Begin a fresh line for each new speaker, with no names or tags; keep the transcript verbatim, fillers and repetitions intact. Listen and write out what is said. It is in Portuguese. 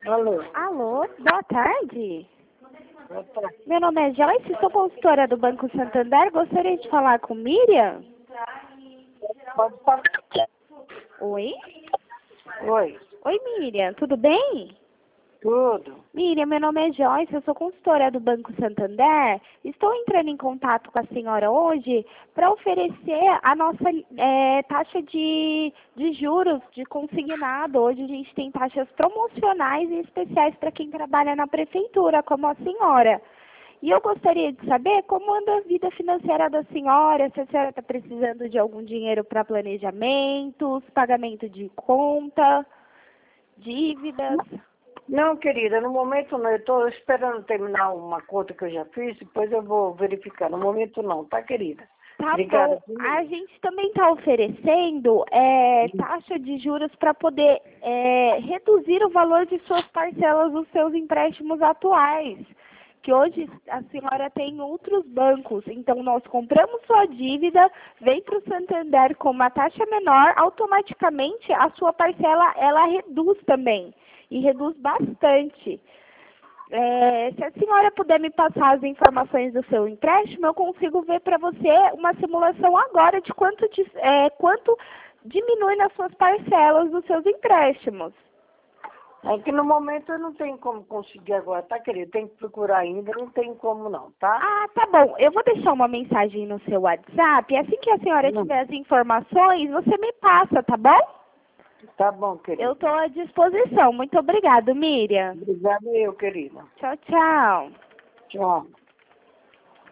Alô?
Alô, boa tarde.
Boa tarde.
Meu nome é Joyce, sou consultora do Banco Santander. Gostaria de falar com Miriam?
Pode falar.
Oi?
Oi,
Oi, Miriam, tudo bem?
tudo.
Miriam, meu nome é Joyce, eu sou consultora do Banco Santander. Estou entrando em contato com a senhora hoje para oferecer a nossa eh, taxa de, de juros de consignado. Hoje a gente tem taxas promocionais e especiais para quem trabalha na prefeitura, como a senhora. E eu gostaria de saber como anda a vida financeira da senhora, se a senhora está precisando de algum dinheiro para planejamentos, pagamento de conta, dívidas.
Não, querida, no momento não. Eu estou esperando terminar uma conta que eu já fiz, depois eu vou verificar. No momento não, tá, querida?
Tá
Obrigada.
bom. A gente também está oferecendo é, taxa de juros para poder é, reduzir o valor de suas parcelas dos seus empréstimos atuais. Que hoje a senhora tem outros bancos. Então, nós compramos sua dívida, vem para o Santander com uma taxa menor, automaticamente a sua parcela ela reduz também. E reduz bastante. É, se a senhora puder me passar as informações do seu empréstimo, eu consigo ver para você uma simulação agora de quanto, de, é, quanto diminui nas suas parcelas dos seus empréstimos.
É que no momento eu não tenho como conseguir agora, tá, querida? Tem que procurar ainda, não tem como não, tá?
Ah, tá bom. Eu vou deixar uma mensagem no seu WhatsApp. Assim que a senhora
Não.
tiver as informações, você me passa, tá bom?
Tá bom, querida.
Eu estou à disposição. Muito obrigada, Miriam.
Obrigada eu, querida.
Tchau, tchau.
Tchau.